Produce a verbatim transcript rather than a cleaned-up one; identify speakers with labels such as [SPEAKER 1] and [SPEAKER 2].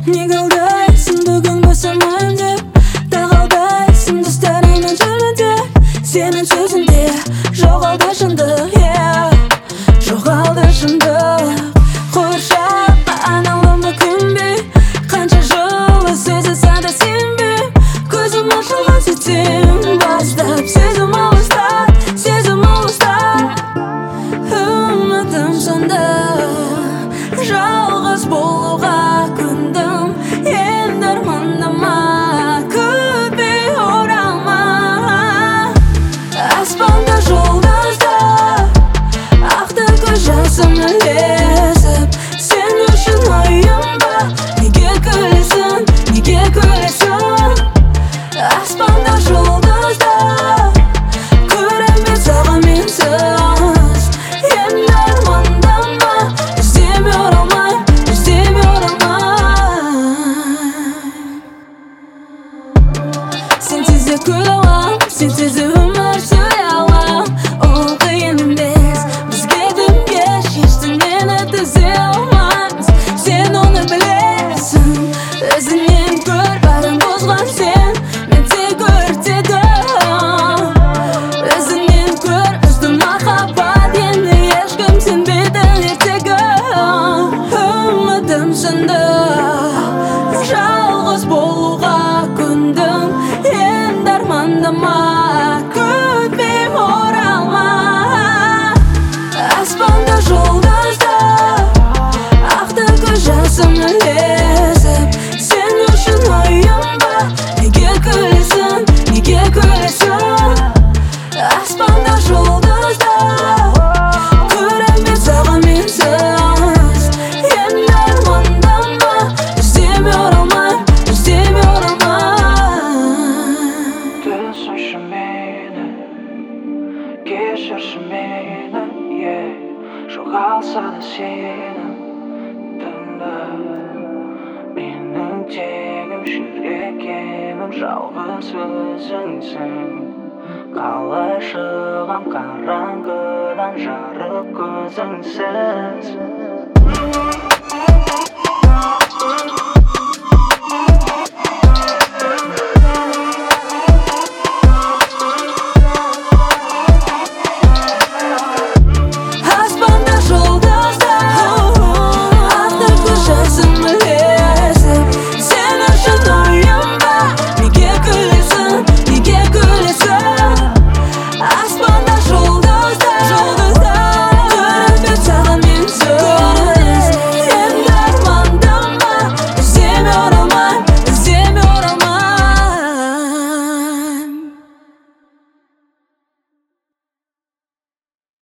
[SPEAKER 1] неге алдайсың бүгін босамайын деп тағалдайсың достарыңмен жүргенде сенің сөзіңде жоғалды шындық, yeah. Жоғалды шындық қуыршаққа айналдым өкінбе қанша жылы сөзіса да сенбе көзім ашылған сәттен бастап сезім алыстап сезім алыстап үмітім сонда жалғыз болуға көндім енді армандама күтпей оралма аспанда жұлдыздар ақты көз жасым ілесіп сен үшін ойым ба неге күлесің неге күлесің аспанда жұлдыздар көрем мен саған менсіз енді армандама іздеме оралмай іздеме оралмай сенсіз де күле алам сенсіз де өмір сүре алам ол қиын емес бізге түнге ештеңені төзе алмаймыз сен оны білесің өзіңнен көр бәрін бұзған сен мен тек өртедім өзіңнен көр үздім махаббат енді ешкім сенбейтін ертегі үмітім сынды жалғыз болуға көндім енді армандама күтпей оралма аспанда жұлдыздар ақты көз жасым ілесіп сен үшін ойым ба неге күлесің неге күлесің аспанда жұлдыздар көрем мен саған менсіз енді армандама іздеме оралмай іздеме оралмай
[SPEAKER 2] түсінші мені кешірші мені, yeah. Жоғалса да сенің тыңда менің тегім жүрегім жалғыз өзіңсің қалай шығам қараңғыдан жарық көзіңсіз